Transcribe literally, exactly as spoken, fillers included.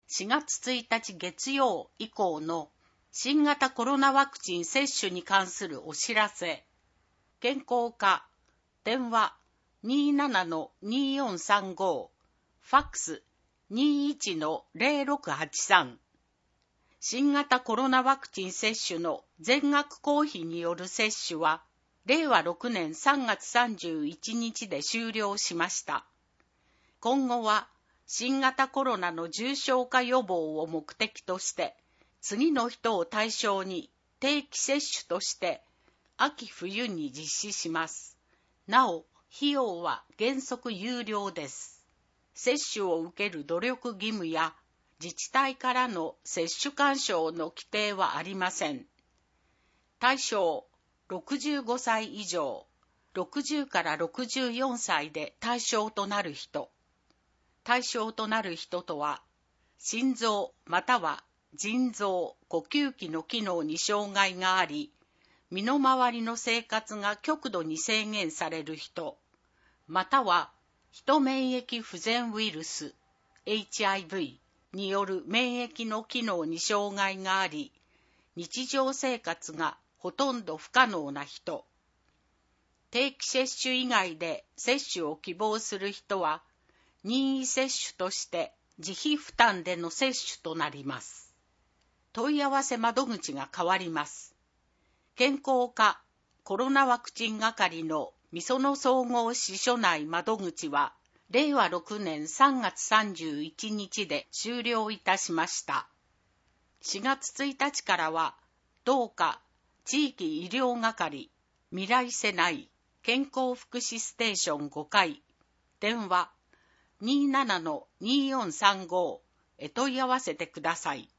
しがつついたち月曜以降の新型コロナワクチン接種に関するお知らせ。健康課、電話 にーななのにーよんさんご、ファックス にーいちのゼロろくはちさん。新型コロナワクチン接種の全額公費による接種は、れいわろくねんさんがつさんじゅういちにちで終了しました。今後は、新型コロナの重症化予防を目的として、次の人を対象に定期接種として、秋冬に実施します。なお、費用は原則有料です。接種を受ける努力義務や、自治体からの接種勧奨の規定はありません。対象、ろくじゅうごさい以上、ろくじゅうからろくじゅうよんさいで対象となる人。対象となる人とは、心臓または腎臓、呼吸器の機能に障害があり、身の回りの生活が極度に制限される人、または、ヒ免疫不全ウイルス、エイチアイブイ による免疫の機能に障害があり、日常生活がほとんど不可能な人。定期接種以外で接種を希望する人は、任意接種として自費負担での接種となります。問い合わせ窓口が変わります。健康課コロナワクチン係の御園総合支所内窓口は、れいわろくねんさんがつさんじゅういちにちで終了いたしました。しがつついたちからは、同課地域医療係未来世内健康福祉ステーションごかい、電話 にーななのにーよんさんご へ問い合わせてください。